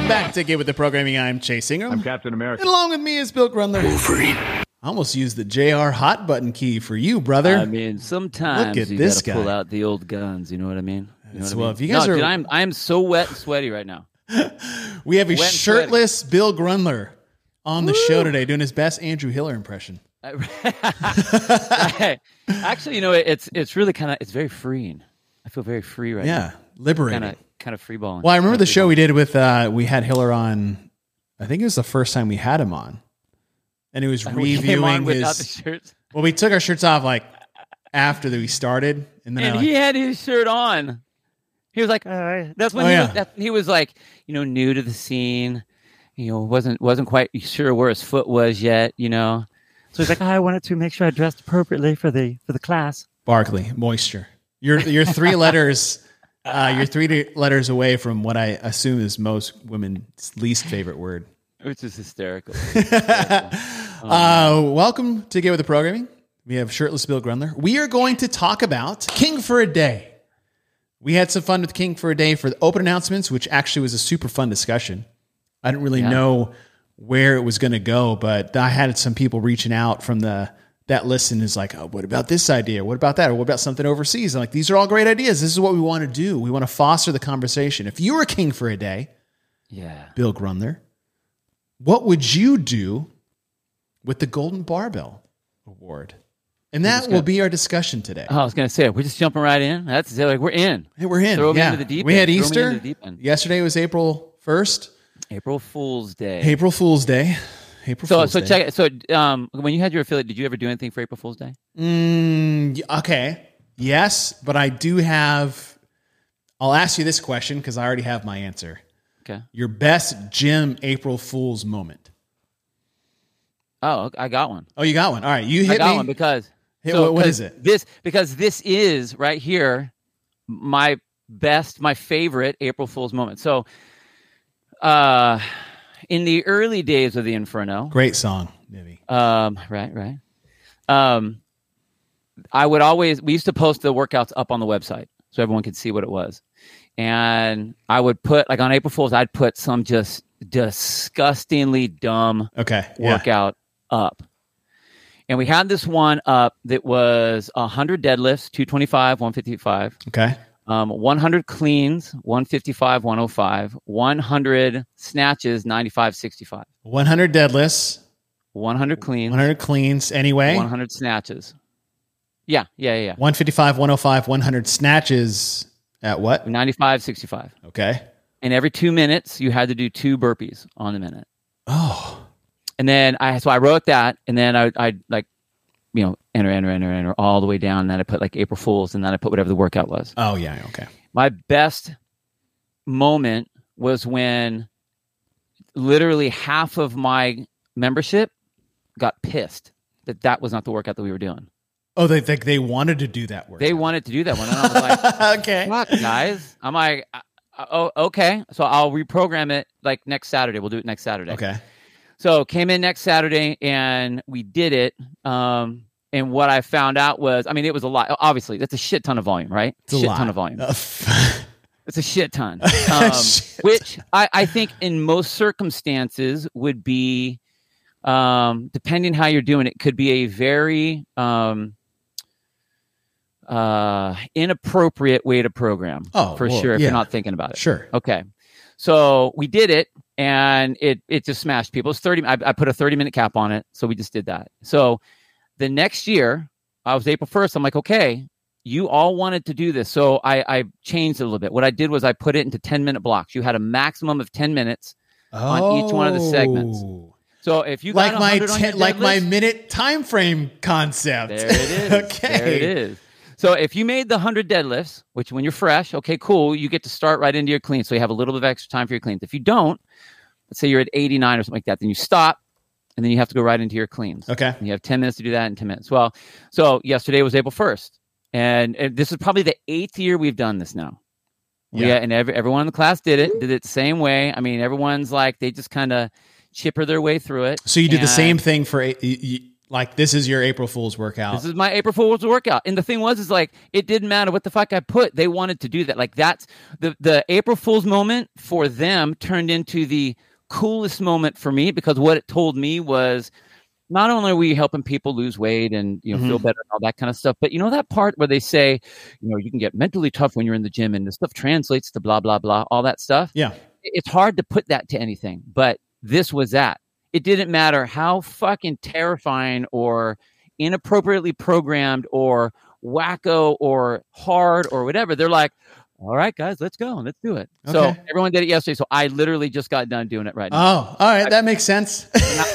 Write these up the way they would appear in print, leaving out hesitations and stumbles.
Welcome back to Get With The Programming. I'm Chase Ingram. I'm Captain America. And along with me is Bill Grundler. Wolverine. I almost used the JR hot button key for you, brother. I mean, sometimes you got to pull out the old guns. You know what I mean? You know what I mean? If you guys are... dude, I'm so wet and sweaty right now. We have a shirtless Bill Grundler on the show today doing his best Andrew Hiller impression. Actually, you know, it's really kind of, it's very freeing. I feel very free right now. Yeah, liberating. Kind of free balling. Well, I remember the show we did with, we had Hiller on, I think it was the first time we had him on. And he was reviewing without the shirts. Well, we took our shirts off like after we started. And then he had his shirt on. He was like, that's when he was like, you know, new to the scene. You know, wasn't quite sure where his foot was yet, you know. So he's like, I wanted to make sure I dressed appropriately for the class. Barkley, moisture. You're three letters. You're 3 letters away from what I assume is most women's least favorite word, which is hysterical. Welcome to Get With The Programming. We have shirtless Bill Grundler. We are going to talk about King for a Day. We had some fun with King for a Day for the open announcements, which actually was a super fun discussion. I didn't really know where it was going to go, but I had some people reaching out from that listen is like, oh, what about this idea? What about that? Or what about something overseas? I'm like, these are all great ideas. This is what we want to do. We want to foster the conversation. If you were king for a day, Bill Grundler, what would you do with the Golden Barbell Award? And that will be our discussion today. Oh, I was going to say, we're just jumping right in. That's like, we're in. Hey, we're in. Throw me into the deep end. We had Easter. Yesterday was April 1st. April Fool's Day. April Fool's Day. So check it. So when you had your affiliate, did you ever do anything for April Fool's Day? Okay. Yes, but I do have... I'll ask you this question because I already have my answer. Okay. Your best gym April Fool's moment. Oh, I got one. Oh, you got one. All right. You hit me. I got one because... what is it? Because this is right here my favorite April Fool's moment. So... in the early days of the Inferno, great song, maybe. Right. We used to post the workouts up on the website so everyone could see what it was, and I would put like on April Fool's, I'd put some just disgustingly dumb workout up, and we had this one up that was 100 deadlifts, 225, 155. Okay. 100 cleans, 155, 105, 100 snatches, 95, 65. 100 deadlifts. 100 cleans. 100 cleans anyway. 100 snatches. Yeah. 155, 105, 100 snatches at what? 95, 65. Okay. And every 2 minutes, you had to do 2 burpees on the minute. Oh. And then I wrote that, and then I like, you know, enter all the way down. And then I put like April Fool's, and then I put whatever the workout was. Oh, yeah. Okay. My best moment was when literally half of my membership got pissed that was not the workout that we were doing. Oh, they wanted to do that workout. They wanted to do that one. And I was like, okay. Fuck, guys. I'm like, oh, okay. So I'll reprogram it like next Saturday. We'll do it next Saturday. Okay. So came in next Saturday and we did it. And what I found out was, I mean, it was a lot. Obviously, that's a shit ton of volume, right? It's a ton of volume. It's a shit ton. Which I think in most circumstances would be, depending how you're doing it, could be a very inappropriate way to program. Sure, if you're not thinking about it. Sure. Okay. So we did it, and it just smashed people. It's 30. I put a 30-minute cap on it, so we just did that. So the next year, I was April 1st. I'm like, okay, you all wanted to do this, so I changed it a little bit. What I did was I put it into 10-minute blocks. You had a maximum of 10 minutes on each one of the segments. So if you got like my minute time frame concept. There it is. Okay. There it is. So if you made the 100 deadlifts, which when you're fresh, okay, cool, you get to start right into your clean. So you have a little bit of extra time for your cleans. If you don't, let's say you're at 89 or something like that, then you stop, and then you have to go right into your cleans. Okay. And you have 10 minutes to do that in 10 minutes. Well, so yesterday was April 1st, and this is probably the 8th year we've done this now. Yeah. And everyone in the class did it the same way. I mean, everyone's like, they just kind of chipper their way through it. So you did the same thing for Like, this is your April Fool's workout. This is my April Fool's workout. And the thing was, is like, it didn't matter what the fuck I put. They wanted to do that. Like, that's the April Fool's moment for them turned into the coolest moment for me, because what it told me was, not only are we helping people lose weight and, you know, feel better and all that kind of stuff, but you know, that part where they say, you know, you can get mentally tough when you're in the gym and the stuff translates to blah, blah, blah, all that stuff. Yeah. It's hard to put that to anything, but this was that. It didn't matter how fucking terrifying or inappropriately programmed or wacko or hard or whatever. They're like, all right, guys, let's go. Let's do it. Okay. So everyone did it yesterday. So I literally just got done doing it right now. Oh, all right. That makes sense.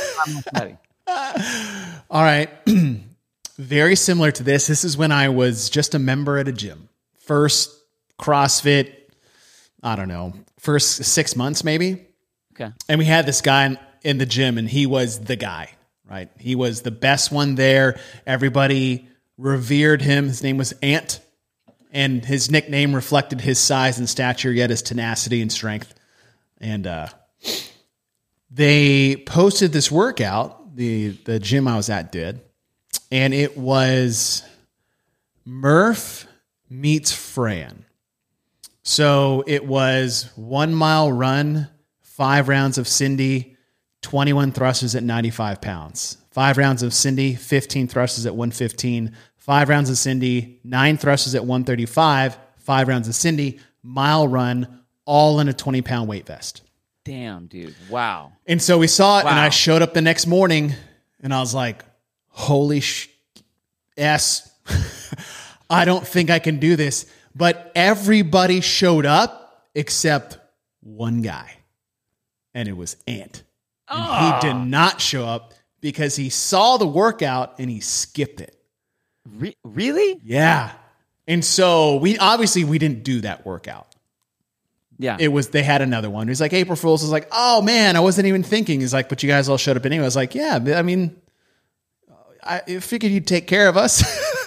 All right. Very similar to this. This is when I was just a member at a gym. First CrossFit, I don't know, first 6 months maybe. Okay. And we had this guy in the gym, and he was the guy, right? He was the best one there. Everybody revered him. His name was Ant, and his nickname reflected his size and stature, yet his tenacity and strength. And they posted this workout, the gym I was at did, and it was Murph meets Fran. So it was 1 mile run, 5 rounds of Cindy, 21 thrusters at 95 pounds. 5 rounds of Cindy, 15 thrusters at 115. 5 rounds of Cindy, 9 thrusters at 135. 5 rounds of Cindy, mile run, all in a 20-pound weight vest. Damn, dude. Wow. And so we saw it, and I showed up the next morning, and I was like, holy yes, I don't think I can do this. But everybody showed up except one guy, and it was Ant. And he did not show up because he saw the workout and he skipped it. Really? Yeah. And so we didn't do that workout. Yeah. They had another one. He's like, April Fool's. I was like, oh man, I wasn't even thinking. He's like, but you guys all showed up anyway. I was like, yeah, I mean, I figured you'd take care of us.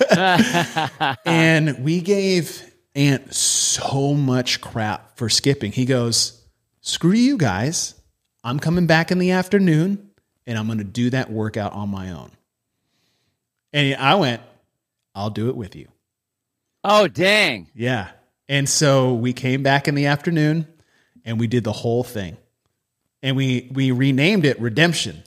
And we gave Ant so much crap for skipping. He goes, screw you guys. I'm coming back in the afternoon and I'm going to do that workout on my own. And I went, I'll do it with you. Oh, dang. Yeah. And so we came back in the afternoon and we did the whole thing. And we renamed it Redemption.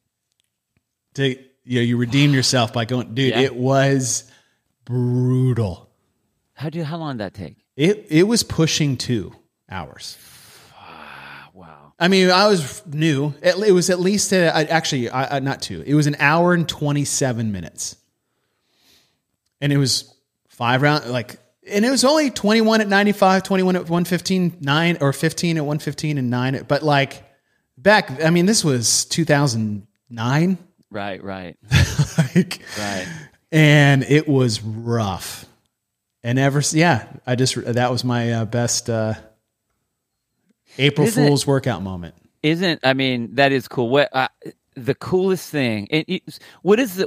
You redeemed yourself by going, dude, It was brutal. How long did that take? It was pushing 2 hours. Wow. I mean, I was new. It was at least, not 2. It was an hour and 27 minutes. And it was 5 rounds, and it was only 21 at 95, 21 at 115, 9, or 15 at 115 and 9. But this was 2009. Right. Right. Right. And it was rough. And that was my best April Fool's workout moment. That is cool. What the coolest thing? What is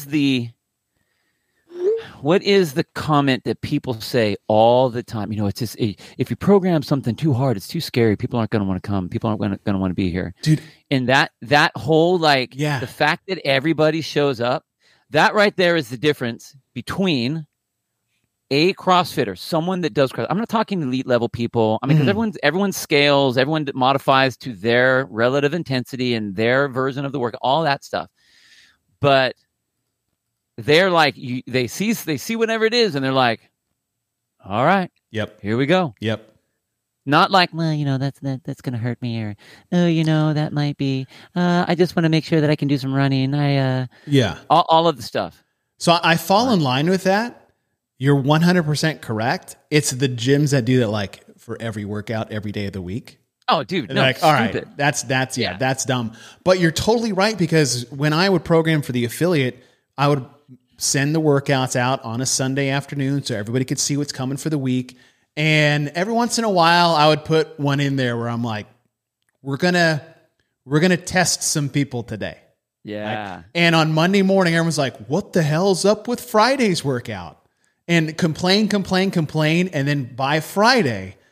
the comment that people say all the time? You know, it's just, if you program something too hard, it's too scary. People aren't going to want to come. People aren't going to want to be here. Dude. And that whole, the fact that everybody shows up, that right there is the difference between a CrossFitter, someone that does CrossFit. I'm not talking elite level people. I mean, because everyone scales, everyone modifies to their relative intensity and their version of the work, all that stuff. But they're like, they see whatever it is, and they're like, all right, yep, here we go. Yep. Not like, well, that's going to hurt me, or, that might be, I just want to make sure that I can do some running. All of the stuff. So I fall in line with that. You're 100% correct. It's the gyms that do that for every workout, every day of the week. Oh, dude, no, all right, that's dumb. But you're totally right, because when I would program for the affiliate, I would send the workouts out on a Sunday afternoon so everybody could see what's coming for the week. And every once in a while, I would put one in there where I'm like, we're gonna test some people today. Yeah. And on Monday morning, everyone's like, what the hell's up with Friday's workout? And complain. And then by Friday,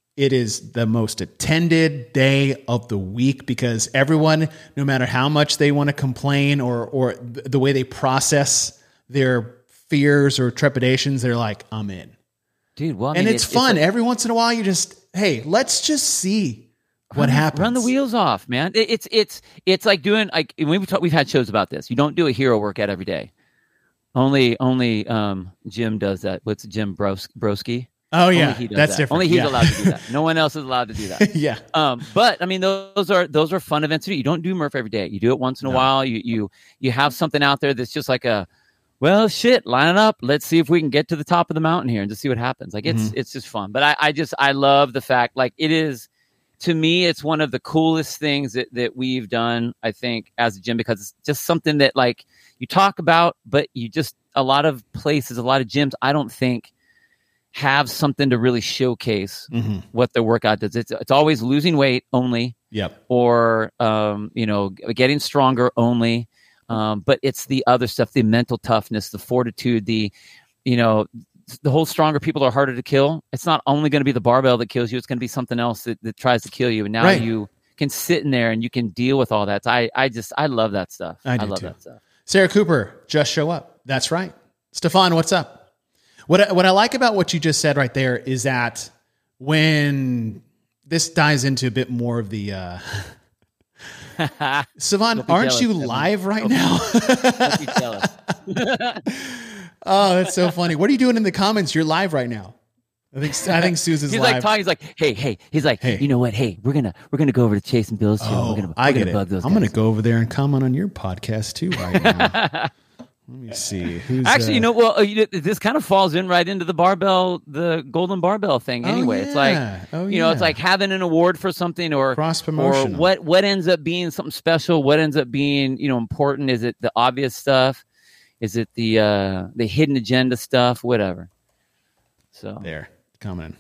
It is the most attended day of the week because everyone, no matter how much they want to complain or the way they process their fears or trepidations, they're like, I'm in. Dude, well, I and mean, it's fun. like, every once in a while, you just, hey, let's just see what happens. Run the wheels off, man. It's like doing, like, we've had shows about this. You don't do a hero workout every day. Only Jim does that. What's Jim Broski? Oh yeah, that's different. Only he's allowed to do that. No one else is allowed to do that. Yeah. But I mean, those are fun events to do. You don't do Murph every day. You do it once in a while. You have something out there that's just like well, shit, line it up. Let's see if we can get to the top of the mountain here and just see what happens. Like it's just fun. But I love the fact, like, it is, to me, it's one of the coolest things that we've done, I think, as a gym, because it's just something that, like, you talk about, but a lot of places, a lot of gyms, I don't think have something to really showcase what the workout does. It's always losing weight only. Yep. Or, getting stronger only. But it's the other stuff, the mental toughness, the fortitude, the whole stronger people are harder to kill. It's not only going to be the barbell that kills you. It's going to be something else that tries to kill you. And now you can sit in there and you can deal with all that. So I love that stuff. I love that stuff. Sarah Cooper, just show up. That's right. Stefan, what's up? What I like about what you just said right there is that when this dives into a bit more of the Stefan, aren't you live right now? Don't be jealous. Oh, that's so funny. What are you doing in the comments? You're live right now. I think Susan's he's live. Like talking. He's like, hey. He's like, hey. You know what? Hey, we're gonna go over to Chase and Bill's show. I get it. I'm gonna go over there and comment on your podcast too right now. Let me see. Who's actually? This kind of falls in right into the golden barbell thing. Anyway, it's like, it's like having an award for something or cross promotion. Or what ends up being something special. What ends up being important? Is it the obvious stuff? Is it the hidden agenda stuff? Whatever. So there, commenting.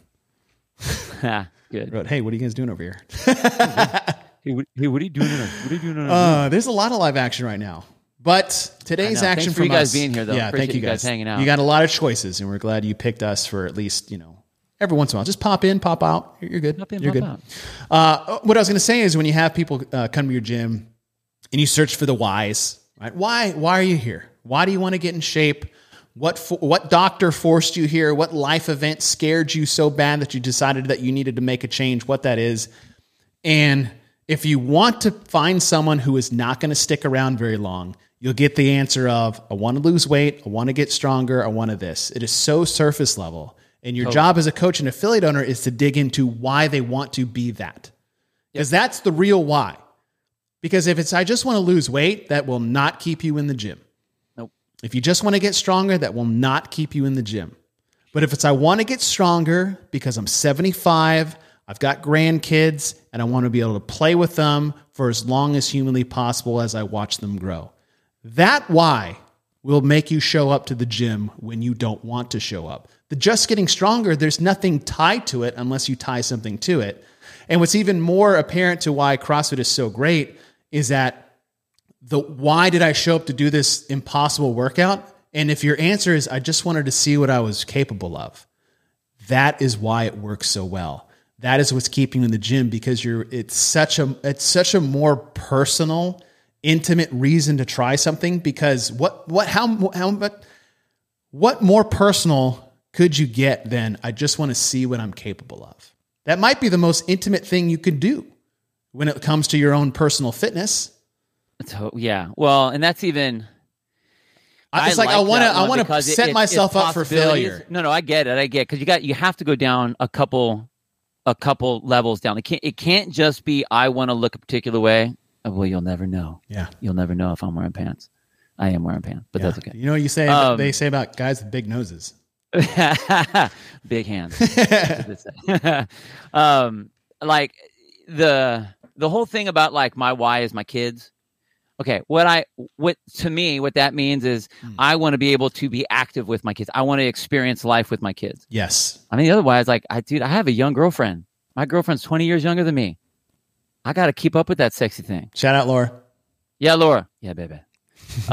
Good. Wrote, hey, what are you guys doing over here? Hey, what are you doing? What are you doing? There's a lot of live action right now. But today's action Thanks from for you guys us, being here, though. Yeah, Appreciate thank you guys hanging out. You got a lot of choices, and we're glad you picked us for at least every once in a while. Just pop in, pop out. You're good. You're good. Out. What I was going to say is when you have people come to your gym and you search for the whys, right? Why are you here? Why do you want to get in shape? What doctor forced you here? What life event scared you so bad that you decided that you needed to make a change? What that is, and if you want to find someone who is not going to stick around very long, you'll get the answer of, I want to lose weight, I want to get stronger, I want to this. It is so surface level. And your job as a coach and affiliate owner is to dig into why they want to be that. Because that's the real why. Because if it's, I just want to lose weight, that will not keep you in the gym. Nope. If you just want to get stronger, that will not keep you in the gym. But if it's, I want to get stronger because I'm 75, I've got grandkids, and I want to be able to play with them for as long as humanly possible as I watch them grow. That why will make you show up to the gym when you don't want to show up. The just getting stronger, there's nothing tied to it unless you tie something to it. And what's even more apparent to why CrossFit is so great is that why did I show up to do this impossible workout? And if your answer is, I just wanted to see what I was capable of, that is why it works so well. That is what's keeping you in the gym, because it's such a more personal, intimate reason to try something. Because what more personal could you get than I just want to see what I'm capable of? That might be the most intimate thing you could do when it comes to your own personal fitness. So, yeah. Well, and that's even. It's like I want to set myself up for failure. No, I get it. Because you have to go down a couple levels down. It can't just be, I want to look a particular way. Well, you'll never know. Yeah. You'll never know if I'm wearing pants. I am wearing pants, but that's okay. You know what they say about guys with big noses. Big hands. Like the whole thing about like my why is my kids. Okay, what that means is I want to be able to be active with my kids. I want to experience life with my kids. Yes. I mean, otherwise, like, I have a young girlfriend. My girlfriend's 20 years younger than me. I got to keep up with that sexy thing. Shout out, Laura. Yeah, Laura. Yeah, baby.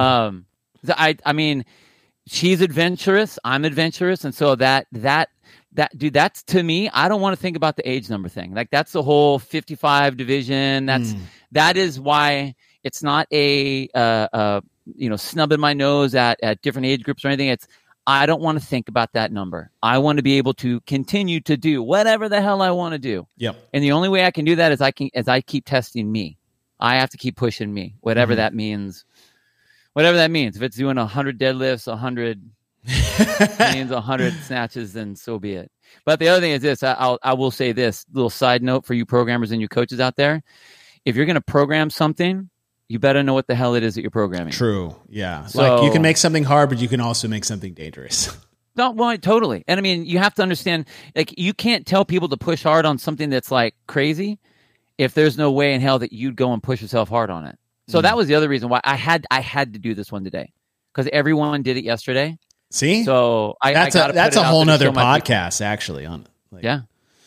I mean, she's adventurous. I'm adventurous, and so that that's to me, I don't want to think about the age number thing. Like that's the whole 55 division. That is why it's not a snubbing my nose at different age groups or anything. I don't want to think about that number. I want to be able to continue to do whatever the hell I want to do. Yep. And the only way I can do that is I keep testing me. I have to keep pushing me, whatever that means. Whatever that means. If it's doing 100 deadlifts, 100 means 100 snatches, then so be it. But the other thing is this. I will say this little side note for you programmers and you coaches out there. If you're going to program something, you better know what the hell it is that you're programming. True. Yeah. So, like you can make something hard, but you can also make something dangerous. No, well, totally. And I mean, you have to understand, like, you can't tell people to push hard on something that's like crazy if there's no way in hell that you'd go and push yourself hard on it. So that was the other reason why I had to do this one today, because everyone did it yesterday. See, so that's a whole nother podcast actually on it. Like, yeah.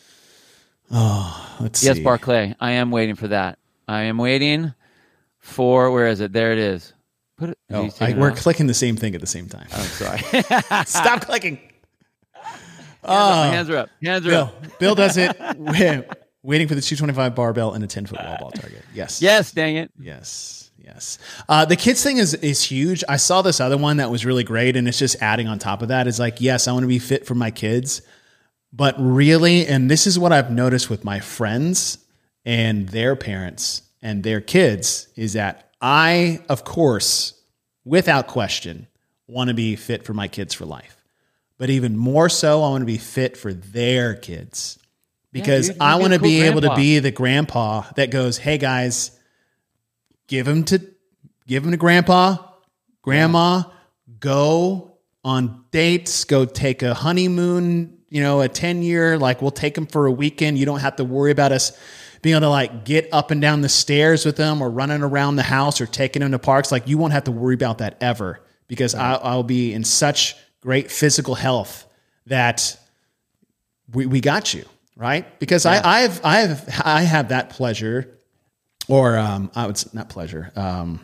Oh, let's see. Yes, Barclay. I am waiting for that. I am waiting for, where is it? There it is. Put it. We're clicking the same thing at the same time. I'm sorry. Stop clicking. Hands are up. Hands are up. Bill does it. Waiting for the 225 barbell and a 10-foot wall ball target. Yes. Yes, dang it. Yes. The kids thing is huge. I saw this other one that was really great, and it's just adding on top of that. Is like, yes, I want to be fit for my kids, but really, and this is what I've noticed with my friends and their parents and their kids, is that I, of course, without question, want to be fit for my kids for life. But even more so, I want to be fit for their kids. Because I want to be able to be the grandpa that goes, hey guys, give him to grandpa, grandma, go on dates, go take a honeymoon, a 10-year, like we'll take them for a weekend. You don't have to worry about us being able to like get up and down the stairs with them or running around the house or taking them to parks. Like you won't have to worry about that ever, because I'll be in such great physical health that we got you. Right? Because I have that pleasure, or I would not pleasure,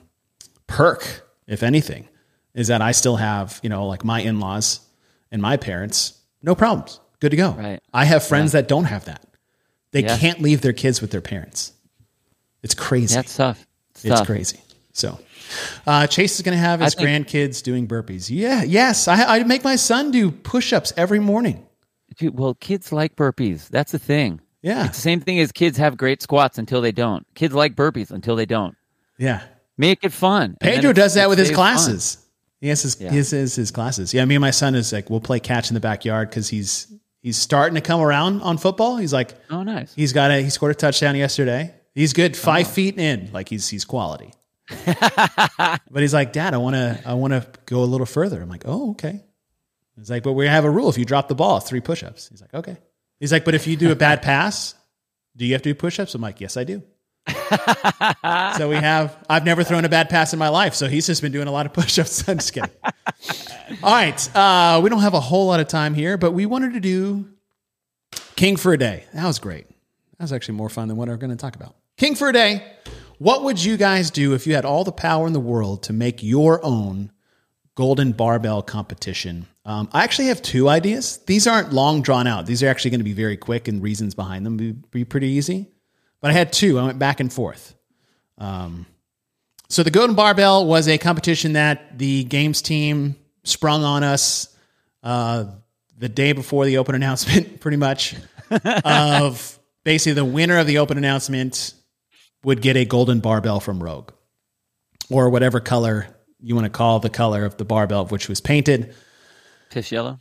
perk, if anything, is that I still have, like my in-laws and my parents, no problems, good to go. Right. I have friends that don't have that. They can't leave their kids with their parents. It's crazy. That's tough. It's crazy. So Chase is going to have his grandkids doing burpees. Yeah. Yes. I make my son do push-ups every morning. Dude, well, kids like burpees. That's the thing. Yeah. It's the same thing as kids have great squats until they don't. Kids like burpees until they don't. Yeah. Make it fun. Pedro does that with his classes. Fun. He has his classes. Yeah, me and my son is like, we'll play catch in the backyard because he's starting to come around on football. He's like, oh, nice. He scored a touchdown yesterday. He's good 5 feet in. Like he's quality. But he's like, Dad, I want to go a little further. I'm like, oh, okay. He's like, but we have a rule. If you drop the ball, 3 push-ups. He's like, okay. He's like, but if you do a bad pass, do you have to do push-ups? I'm like, yes, I do. So I've never thrown a bad pass in my life. So he's just been doing a lot of push-ups. I'm just kidding. All right. We don't have a whole lot of time here, but we wanted to do King for a Day. That was great. That was actually more fun than what we're going to talk about. King for a Day. What would you guys do if you had all the power in the world to make your own golden barbell competition? I actually have 2 ideas. These aren't long drawn out. These are actually going to be very quick, and reasons behind them would be pretty easy. But I had 2. I went back and forth. So the golden barbell was a competition that the games team sprung on us the day before the open announcement, pretty much, of basically the winner of the open announcement would get a golden barbell from Rogue, or whatever color you want to call the color of the barbell, which was painted. Piss yellow.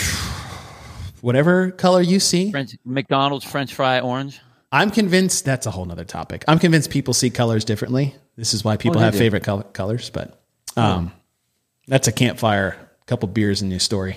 Whatever color you see. McDonald's French fry orange. I'm convinced that's a whole nother topic. I'm convinced people see colors differently. This is why people have favorite colors, but that's a campfire, a couple beers in your story.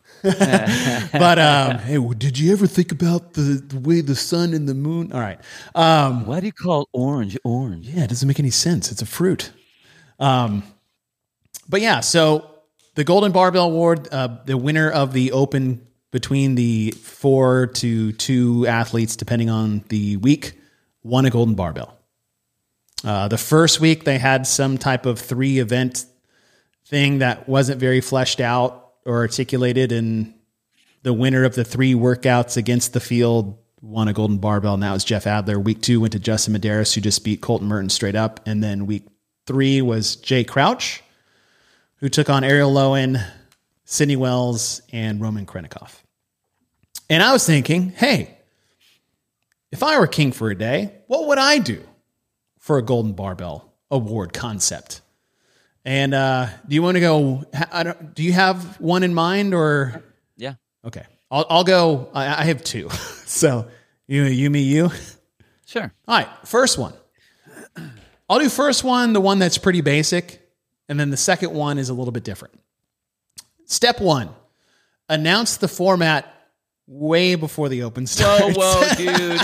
But hey, did you ever think about the way the sun and the moon? All right. Why do you call orange orange? Yeah, it doesn't make any sense. It's a fruit. But yeah, so the Golden Barbell Award, the winner of the Open between the 4 to 2 athletes, depending on the week, won a Golden Barbell. The first week, they had some type of 3-event thing that wasn't very fleshed out or articulated in the winner of the 3 workouts against the field won a golden barbell, and that was Jeff Adler. Week 2 went to Justin Medeiros, who just beat Colton Merton straight up. And then week 3 was Jay Crouch, who took on Ariel Lowen, Sidney Wells, and Roman Krennikov. And I was thinking, hey, if I were king for a day, what would I do for a golden barbell award concept? And do you want to go? Do you have one in mind, or? Yeah. Okay, I'll go. I have 2. So you, me, you. Sure. All right. First one. I'll do first one, the one that's pretty basic, and then the second one is a little bit different. Step 1: announce the format way before the Open starts. Whoa, dude!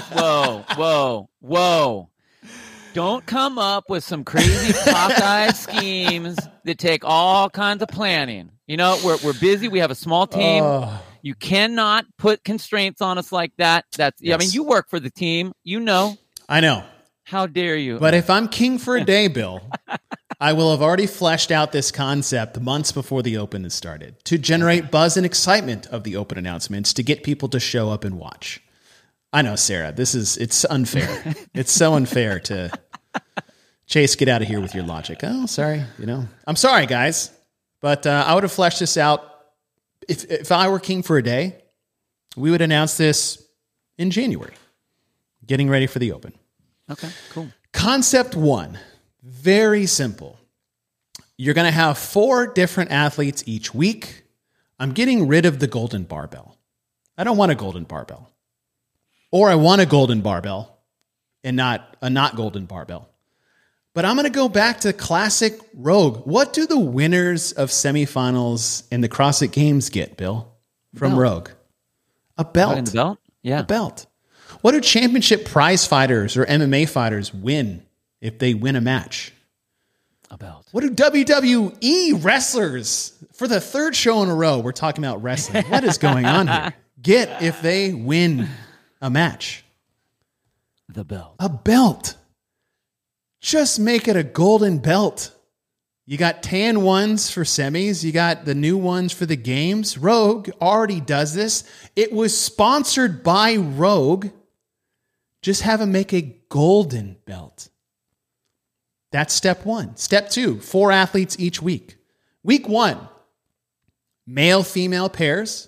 Whoa! Don't come up with some crazy cockeyed schemes that take all kinds of planning. You know, we're busy. We have a small team. You cannot put constraints on us like that. I mean, you work for the team. You know. I know. How dare you? But if I'm king for a day, Bill, I will have already fleshed out this concept months before the Open has started to generate buzz and excitement of the Open announcements to get people to show up and watch. I know, Sarah, it's unfair. It's so unfair to Chase, get out of here with your logic. Oh, sorry. I'm sorry, guys, but I would have fleshed this out. If I were king for a day, we would announce this in January, getting ready for the Open. Okay, cool. Concept 1, very simple. You're going to have 4 different athletes each week. I'm getting rid of the golden barbell. I don't want a golden barbell. Or I want a golden barbell and not a not golden barbell. But I'm going to go back to classic Rogue. What do the winners of semifinals in the CrossFit Games get, Bill, from Rogue? A belt. The belt? Yeah. A belt. What do championship prize fighters or MMA fighters win if they win a match? A belt. What do WWE wrestlers, for the 3rd show in a row, we're talking about wrestling. What is going on here? Get if they win a match? The belt. A belt. Just make it a golden belt. You got tan ones for semis. You got the new ones for the games. Rogue already does this. It was sponsored by Rogue. Just have them make a golden belt. That's step 1. Step 2, 4 athletes each week. Week 1, male-female pairs.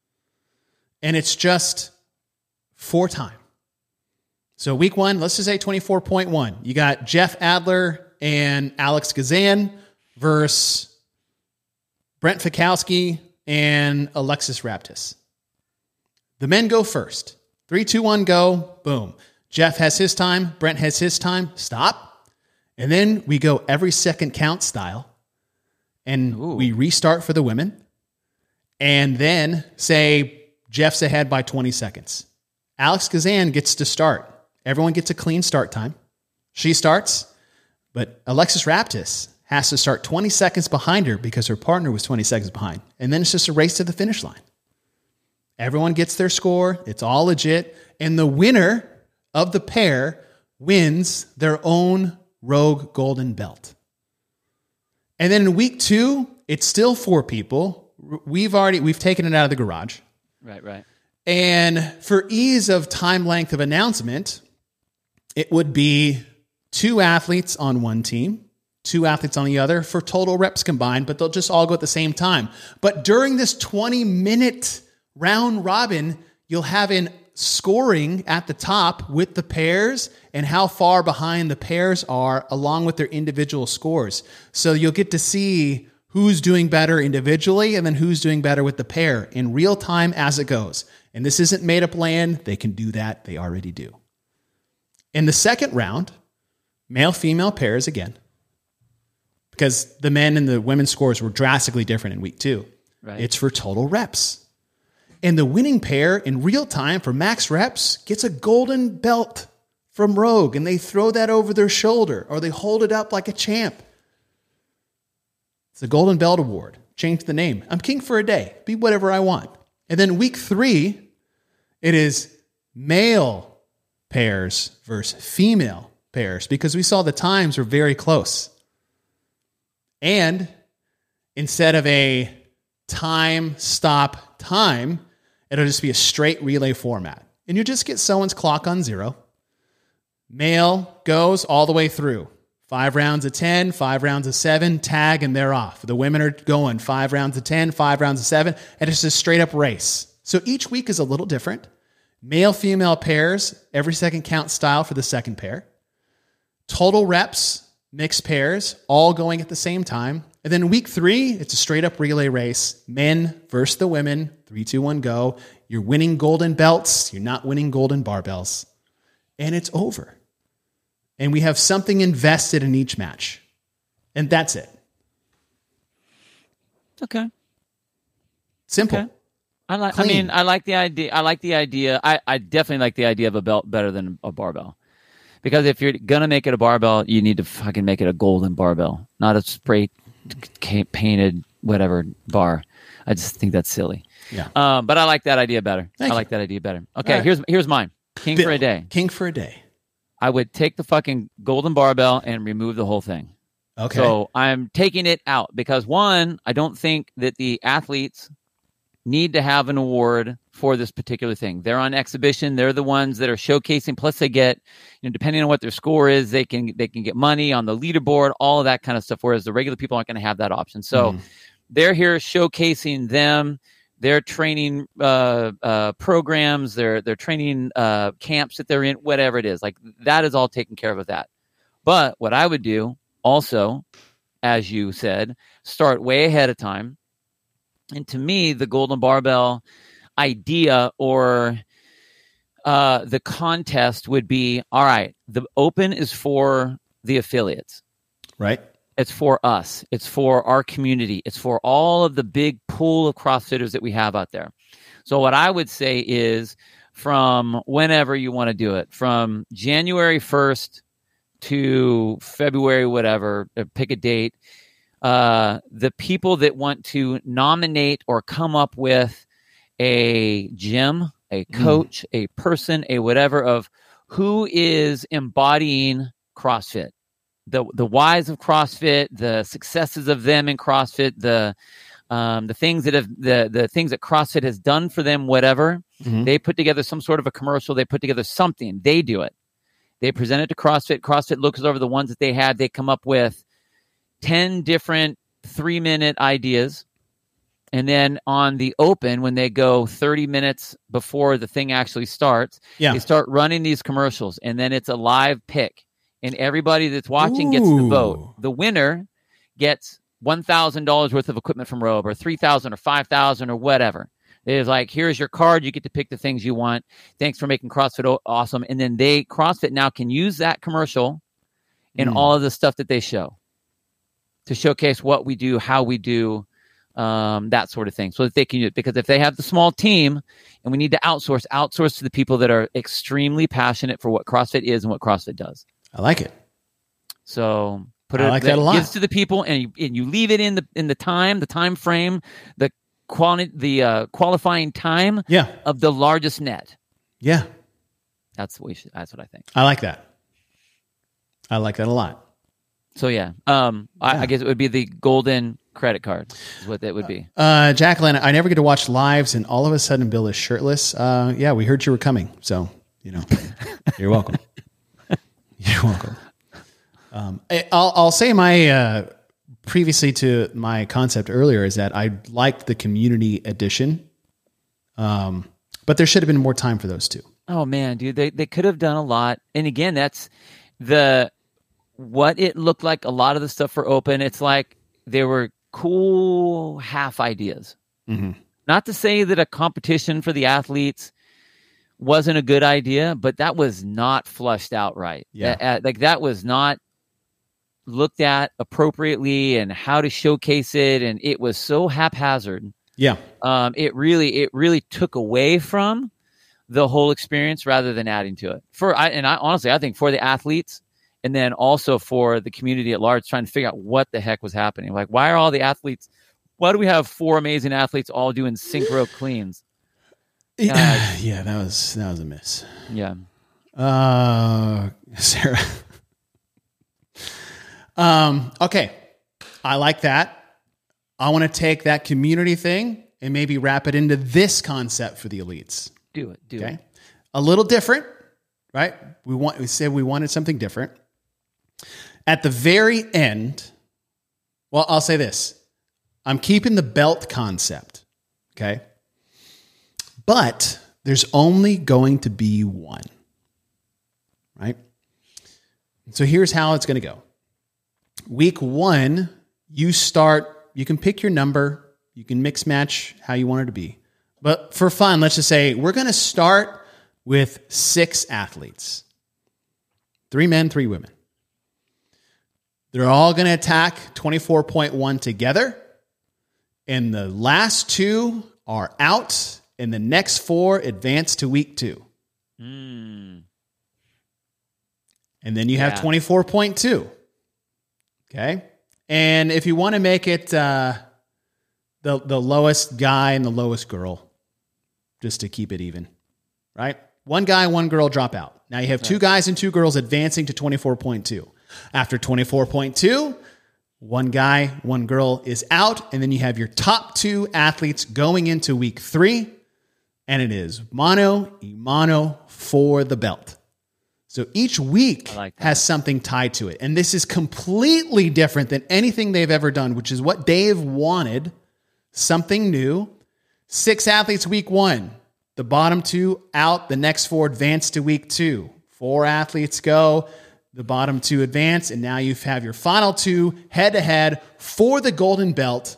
And it's just 4 time. So week 1, let's just say 24.1. You got Jeff Adler and Alex Gazan versus Brent Fikowski and Alexis Raptis. The men go first. 3, 2, 1, go. Boom. Jeff has his time. Brent has his time. Stop. And then we go every second count style. And we restart for the women. And then say Jeff's ahead by 20 seconds. Alex Gazan gets to start. Everyone gets a clean start time. She starts, but Alexis Raptis has to start 20 seconds behind her because her partner was 20 seconds behind. And then it's just a race to the finish line. Everyone gets their score. It's all legit. And the winner of the pair wins their own Rogue Golden Belt. And then in week 2, it's still 4 people. We've taken it out of the garage. Right. And for ease of time length of announcement, it would be 2 athletes on one team, 2 athletes on the other for total reps combined, but they'll just all go at the same time. But during this 20-minute round robin, you'll have an scoring at the top with the pairs and how far behind the pairs are along with their individual scores. So you'll get to see who's doing better individually and then who's doing better with the pair in real time as it goes. And this isn't made up land. They can do that. They already do. In the second round, male-female pairs again, because the men and the women's scores were drastically different in week 2. Right. It's for total reps. And the winning pair in real time for max reps gets a golden belt from Rogue, and they throw that over their shoulder or they hold it up like a champ. It's the Golden Belt Award. Change the name. I'm king for a day. Be whatever I want. And then week 3, it is male pairs versus female pairs because we saw the times were very close. And instead of a time, stop, time, It'll just be a straight relay format. And you just get someone's clock on 0. Male goes all the way through. 5 rounds of 10, 5 rounds of 7, tag, and they're off. The women are going 5 rounds of 10, 5 rounds of 7, and it's a straight up race. So each week is a little different. Male-female pairs, every second count style for the second pair. Total reps, mixed pairs, all going at the same time. And then week 3, it's a straight up relay race. Men versus the women. 3, 2, 1, go. You're winning golden belts. You're not winning golden barbells. And it's over. And we have something invested in each match. And that's it. Okay. Simple. Okay. I like the idea. I definitely like the idea of a belt better than a barbell. Because if you're going to make it a barbell, you need to fucking make it a golden barbell, not a spray painted whatever bar. I just think that's silly. Yeah. But I like that idea better. Thank you. Like that idea better. Okay, right. here's mine. King for a day. King for a day. I would take the fucking golden barbell and remove the whole thing. Okay. So I'm taking it out because, one, I don't think that the athletes need to have an award for this particular thing. They're on exhibition. They're the ones that are showcasing. Plus, they get, depending on what their score is, they can get money on the leaderboard, all of that kind of stuff. Whereas the regular people aren't going to have that option. So they're here showcasing them. Their training programs, their training camps that they're in, whatever it is, like that is all taken care of with that. But what I would do also, as you said, start way ahead of time. And to me, the golden barbell idea or the contest would be, all right, the open is for the affiliates. Right. It's for us. It's for our community. It's for all of the big pool of CrossFitters that we have out there. So what I would say is from whenever you want to do it, from January 1st to February, whatever, pick a date, the people that want to nominate or come up with a gym, a coach, a person, a whatever of who is embodying CrossFit. The whys of CrossFit, the successes of them in CrossFit, the things that the things that CrossFit has done for them, whatever. They put together some sort of a commercial. They put together something. They do it. They present it to CrossFit. CrossFit looks over the ones that they had. They come up with 10 different 3-minute ideas. And then on the open, when they go 30 minutes before the thing actually starts, they start running these commercials. And then it's a live pick. And everybody that's watching gets the vote. The winner gets $1,000 worth of equipment from Robe, or $3,000 or $5,000 or whatever. It's like, here's your card. You get to pick the things you want. Thanks for making CrossFit awesome. And then CrossFit now can use that commercial in all of the stuff that they show to showcase what we do, how we do, that sort of thing. So that they can use it. Because if they have the small team and we need to outsource to the people that are extremely passionate for what CrossFit is and what CrossFit does. I like it. So I like that a lot. Gives to the people, and you leave it in the time frame, the qualifying time of the largest net. Yeah, that's what I think. I like that. I like that a lot. So I guess it would be the golden credit card is what that would be. Jacqueline, I never get to watch lives, and all of a sudden Bill is shirtless. We heard you were coming, so you're welcome. You're welcome. I'll say my previously to my concept earlier is that I liked the community edition, but there should have been more time for those two. Oh man, dude, they could have done a lot. And again, that's what it looked like. A lot of the stuff for open, it's like they were cool half ideas. Not to say that a competition for the athletes wasn't a good idea, but that was not flushed out right. That was not looked at appropriately and how to showcase it, and it was so haphazard. It really took away from the whole experience rather than adding to it. Honestly, I think for the athletes, and then also for the community at large, trying to figure out what the heck was happening. Like, why are all the athletes? Why do we have 4 amazing athletes all doing synchro cleans? That was a miss. Sarah. Okay. I like that. I want to take that community thing and maybe wrap it into this concept for the elites. Do it. A little different, right? We said we wanted something different. At the very end, well, I'll say this. I'm keeping the belt concept, okay? But there's only going to be one, right? So here's how it's going to go. Week 1, you can pick your number. You can mix match how you want it to be. But for fun, let's just say we're going to start with 6 athletes. 3 men, 3 women. They're all going to attack 24.1 together. And the last 2 are out. And the next 4 advance to week 2. And then you have 24.2. Okay. And if you want to make it the lowest guy and the lowest girl, just to keep it even, right? 1 guy, 1 girl drop out. Now you have 2 guys and 2 girls advancing to 24.2. After 24.2, 1 guy, 1 girl is out. And then you have your top 2 athletes going into week 3. And it is mano a mano for the belt. So each week has something tied to it. And this is completely different than anything they've ever done, which is what Dave wanted. Something new. 6 athletes week 1. The bottom 2 out. The next 4 advance to week 2. 4 athletes go. The bottom 2 advance. And now you have your final 2 head-to-head for the golden belt.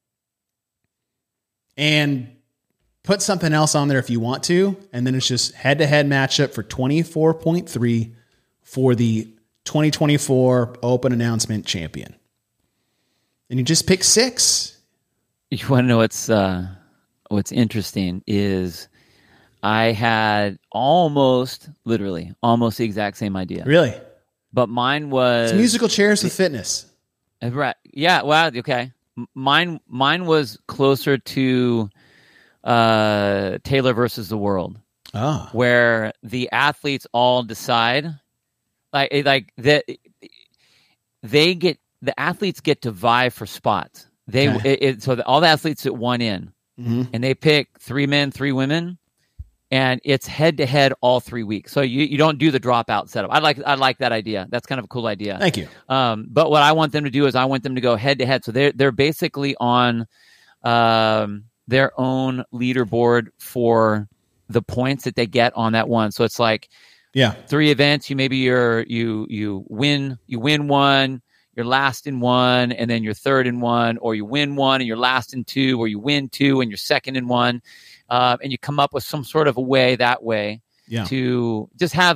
And put something else on there if you want to. And then it's just head-to-head matchup for 24.3 for the 2024 Open Announcement Champion. And you just pick 6. You want to know what's interesting is I had almost the exact same idea. Really? But mine was... It's musical chairs with fitness. Right. Yeah, well, okay. Mine was closer to... Taylor versus the world, where the athletes all decide, the athletes get to vie for spots. So all the athletes at one in, and they pick 3 men, 3 women, and it's head to head all 3 weeks. So you don't do the dropout setup. I like that idea. That's kind of a cool idea. Thank you. But what I want them to do is I want them to go head to head. So they're basically on their own leaderboard for the points that they get on that one. So it's like 3 events. You win 1, you're last in 1, and then you're third in 1, or you win 1 and you're last in 2, or you win 2 and you're second in 1. And you come up with some sort of a way to just have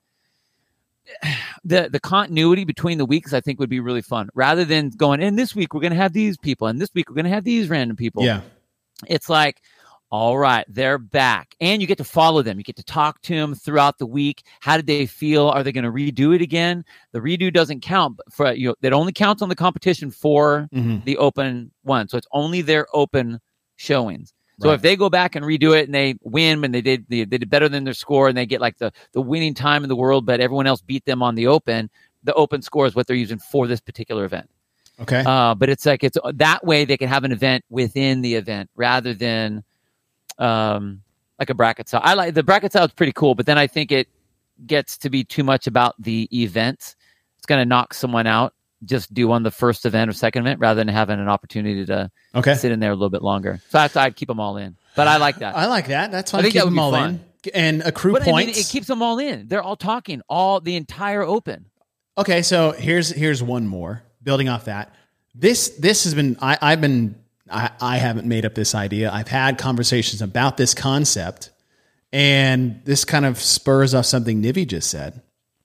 the continuity between the weeks. I think would be really fun, rather than going, and this week we're going to have these people, and this week we're going to have these random people. Yeah. It's like, all right, they're back. And you get to follow them. You get to talk to them throughout the week. How did they feel? Are they going to redo it again? The redo doesn't count for it only counts on the competition for the open one. So it's only their open showings. So if they go back and redo it and they win and they did better than their score and they get like the winning time in the world, but everyone else beat them on the open score is what they're using for this particular event. Okay. But it's that way they can have an event within the event rather than like a bracket style. I like the bracket style. It's pretty cool, but then I think it gets to be too much about the event. It's going to knock someone out. Just do on the first event or second event rather than having an opportunity to sit in there a little bit longer. So I'd keep them all in. But I like that. I like that. That's fine. I think keep that would them all be fun. in and accrue points. I mean, it keeps them all in. They're all talking the entire open. Okay, so here's one more. Building off that, this has been I haven't made up this idea. I've had conversations about this concept, and this kind of spurs off something Nivi just said.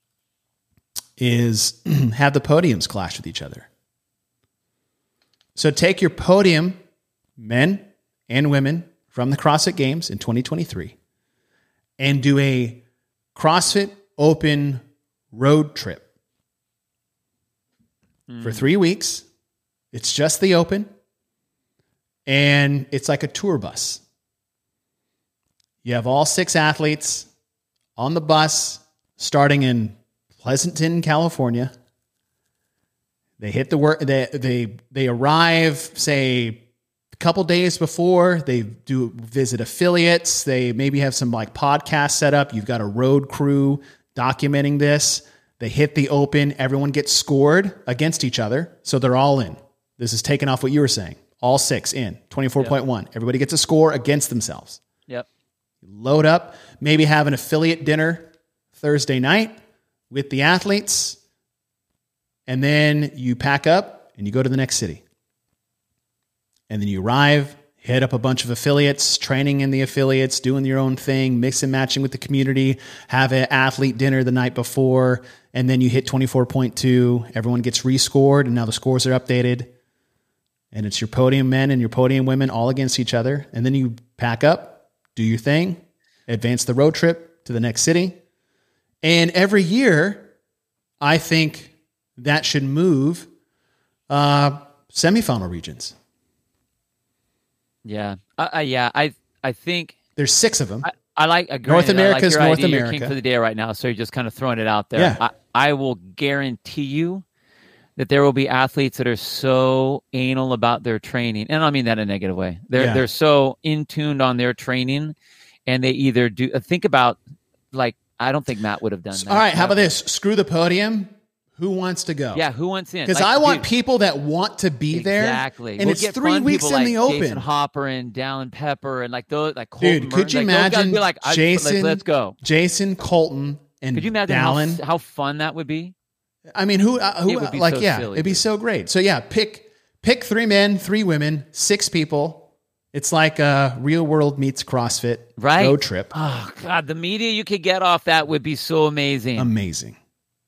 Is have the podiums clash with each other. So take your podium, men and women from the CrossFit Games in 2023, and do a CrossFit Open road trip. For 3 weeks. It's just the open. And it's like a tour bus. You have all 6 athletes on the bus starting in Pleasanton, California. They hit the work. They arrive, say, a couple days before, they do visit affiliates. They maybe have some like podcasts set up. You've got a road crew documenting this. They hit the open. Everyone gets scored against each other. So they're all in. This is taking off what you were saying. All 6 in 24.1. Everybody gets a score against themselves. Yep. Load up, maybe have an affiliate dinner Thursday night with the athletes. And then you pack up and you go to the next city. And then you arrive, hit up a bunch of affiliates, training in the affiliates, doing your own thing, mix and matching with the community, have an athlete dinner the night before, and then you hit 24.2. Everyone gets rescored, and now the scores are updated. And it's your podium men and your podium women all against each other. And then you pack up, do your thing, advance the road trip to the next city. And every year, I think that should move semifinal regions. Yeah. I think there's 6 of them. I like North America's your North idea. You're America. king for the day right now, so you're just kind of throwing it out there. Yeah. I will guarantee you that there will be athletes that are so anal about their training, and I don't mean that in a negative way. They're so in tuned on their training, and they either do think about like I don't think Matt would have done that. All right, how about this? Screw the podium. Who wants to go? Yeah, who wants in? Because I want people that want to be there. Exactly. And it's 3 weeks in the open. Jason Hopper and Dallin Pepper and like those, like Colton. Dude, could you like, those guys imagine be like, Jason? Let's go. Jason, Colton, and could you imagine Dallin? how fun that would be? I mean, who It would be like, so yeah, silly, it'd be dude. so great. So yeah, pick 3 men, 3 women, 6 people. It's like Real World meets CrossFit road trip. Oh God, the media you could get off that would be so amazing. Amazing.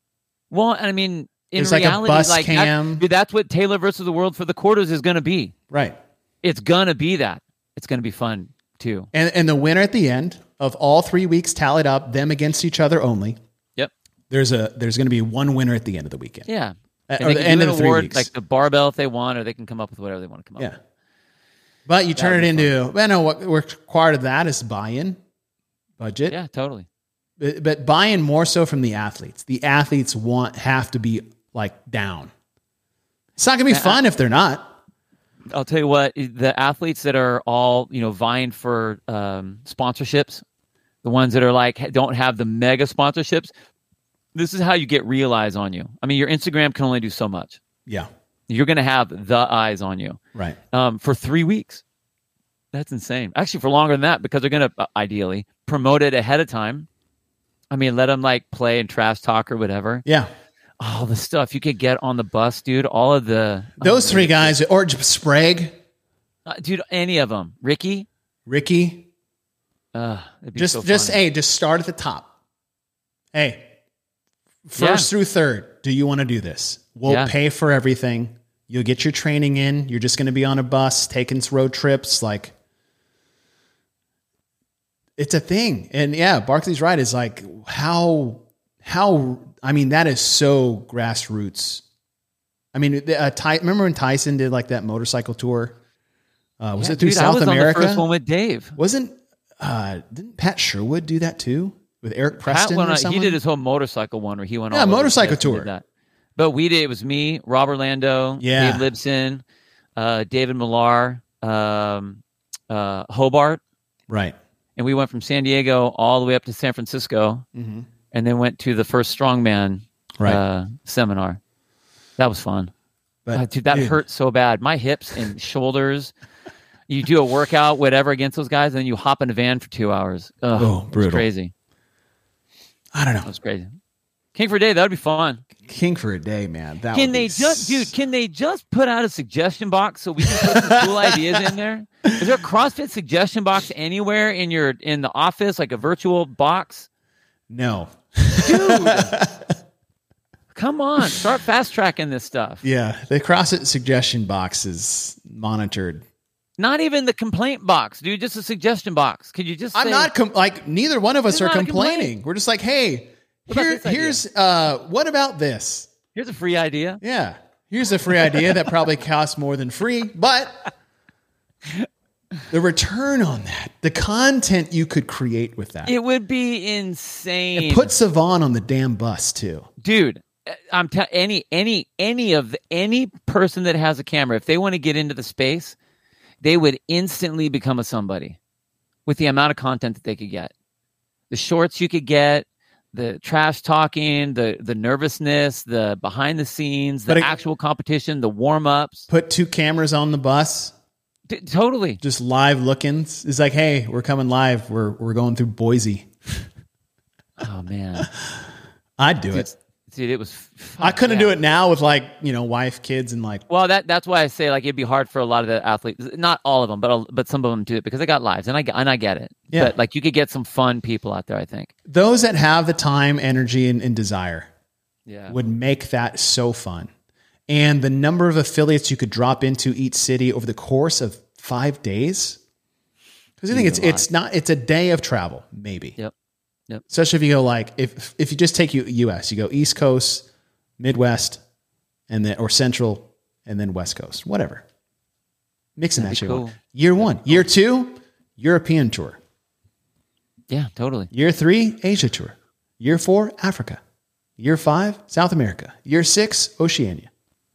Well, I mean, in There's like a reality, bus like cam. that's what Taylor versus the World for the quarters is going to be. Right. It's going to be that. It's going to be fun too. And the winner at the end of all 3 weeks tallied up, them against each other only. Yep. There's going to be one winner at the end of the weekend. Yeah. Or And they the can end do of an the 3 award, weeks. like the barbell if they want, or they can come up with whatever they want to come up Yeah. with. But you turn it into, well, no, what required of that is buy-in, budget. Yeah, totally. But buy-in more so from the athletes. The athletes have to be like down. It's not going to be fun if they're not. I'll tell you what, the athletes that are all, vying for sponsorships, the ones that are like, don't have the mega sponsorships, this is how you get real eyes on you. I mean, your Instagram can only do so much. Yeah. You're going to have the eyes on you. Right. For 3 weeks. That's insane. Actually, for longer than that, because they're going to ideally promote it ahead of time. I mean, let them like play and trash talk or whatever. Yeah. All the stuff you could get on the bus, dude. All of Those 3 guys, or Sprague, dude, any of them. Ricky. Just so funny. just start at the top. Hey, first through third, do you want to do this? We'll pay for everything. You'll get your training in. You're just going to be on a bus, taking road trips. Like, it's a thing. And yeah, Barkley's right. Is like how, I mean, that is so grassroots. I mean, remember when Tyson did like that motorcycle tour? Was it through South I was America? On the first one with Dave. Didn't Pat Sherwood do that too? With Eric Preston or someone? He did his whole motorcycle one where he went Yeah, all over motorcycle the place and tour. did that. But we did. It was me, Rob Orlando, Dave Libson, David Millar, Hobart, right? And we went from San Diego all the way up to San Francisco, and then went to the first strongman seminar. That was fun. But dude, that hurt so bad. My hips and shoulders. You do a workout, whatever, against those guys, and then you hop in a van for 2 hours. Brutal. It was crazy. I don't know. It was crazy. King for a day, that would be fun. King for a day, man. Can they just put out a suggestion box so we can put some cool ideas in there? Is there a CrossFit suggestion box anywhere in the office, like a virtual box? No. Dude. Come on, start fast tracking this stuff. Yeah, the CrossFit suggestion box is monitored. Not even the complaint box, dude. Just a suggestion box. Could you just? I'm not neither one of us are complaining. We're just like, hey, here's what about this? Here's a free idea. Yeah, here's a free idea that probably costs more than free, but the return on that, the content you could create with that, it would be insane. And put Savon on the damn bus too, dude. I'm any person that has a camera, if they want to get into the space, they would instantly become a somebody with the amount of content that they could get. The shorts you could get, the trash talking, the nervousness, the behind the scenes, the actual competition, the warm-ups. Put 2 cameras on the bus. Totally. Just live look-ins. It's like, hey, we're coming live. We're going through Boise. Oh, man. I'd do it. Dude, it was. I couldn't do it now with wife, kids, and like. Well, that's why I say it'd be hard for a lot of the athletes. Not all of them, but some of them do it because they got lives, and I get it. Yeah. But you could get some fun people out there. I think those that have the time, energy, and desire, yeah, would make that so fun. And the number of affiliates you could drop into each city over the course of 5 days, because I think it's a day of travel, maybe. Yep. Especially if you go if you just take U.S., you go East Coast, Midwest, and then or Central, and then West Coast, whatever. Mix and match. Cool. Year 1, Year 2, European tour. Yeah, totally. Year 3, Asia tour. Year 4, Africa. Year 5, South America. Year 6, Oceania.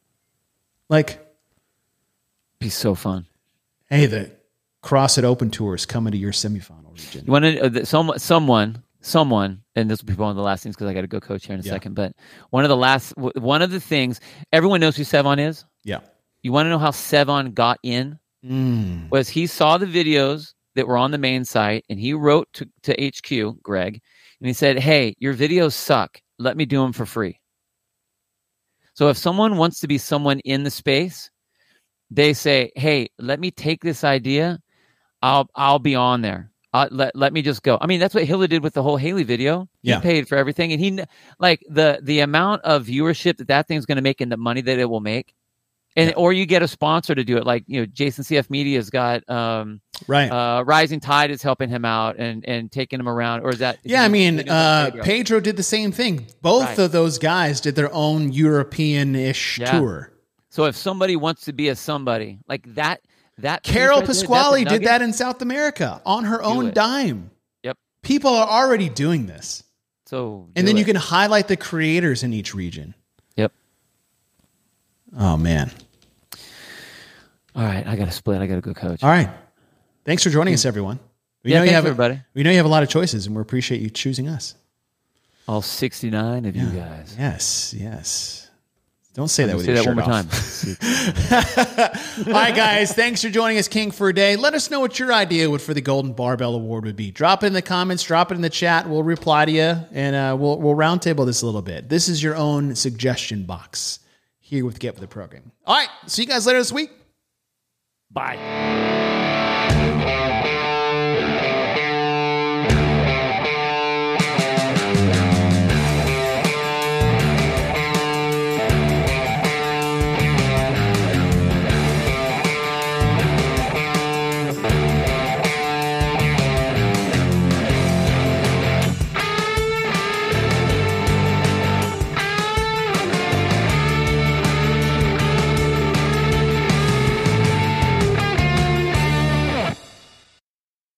Be so fun. Hey, the CrossFit Open Tour is coming to your semifinal region. You want to someone, and this will be one of the last things because I got to go coach here in a second. But one of the things everyone knows who Sevan is. Yeah. You want to know how Sevan got in? Was he saw the videos that were on the main site, and he wrote to HQ, Greg, and he said, "Hey, your videos suck. Let me do them for free." So if someone wants to be someone in the space, they say, "Hey, let me take this idea. I'll be on there. Let me just go." I mean, that's what Hilla did with the whole Haley video. He paid for everything, and he the amount of viewership that thing's going to make and the money that it will make, and or you get a sponsor to do it. Jason CF Media's got Rising Tide is helping him out and taking him around. Or is that? Yeah, I mean, Pedro did the same thing. Both of those guys did their own European-ish tour. So if somebody wants to be a somebody like that. Carol Pasquale did that in South America on her own dime. Yep. People are already doing this. And then you can highlight the creators in each region. Yep. Oh, man. All right. I got to split. I got to go coach. All right. Thanks for joining us, everyone. Thanks, everybody. We know you have a lot of choices, and we appreciate you choosing us. All 69 of you guys. Yes. Don't say that with your shirt one more off. Time. All right, guys. Thanks for joining us, King for a Day. Let us know what your idea for the Golden Barbell Award would be. Drop it in the comments. Drop it in the chat. We'll reply to you, and we'll roundtable this a little bit. This is your own suggestion box here with Get With The Program. All right. See you guys later this week. Bye.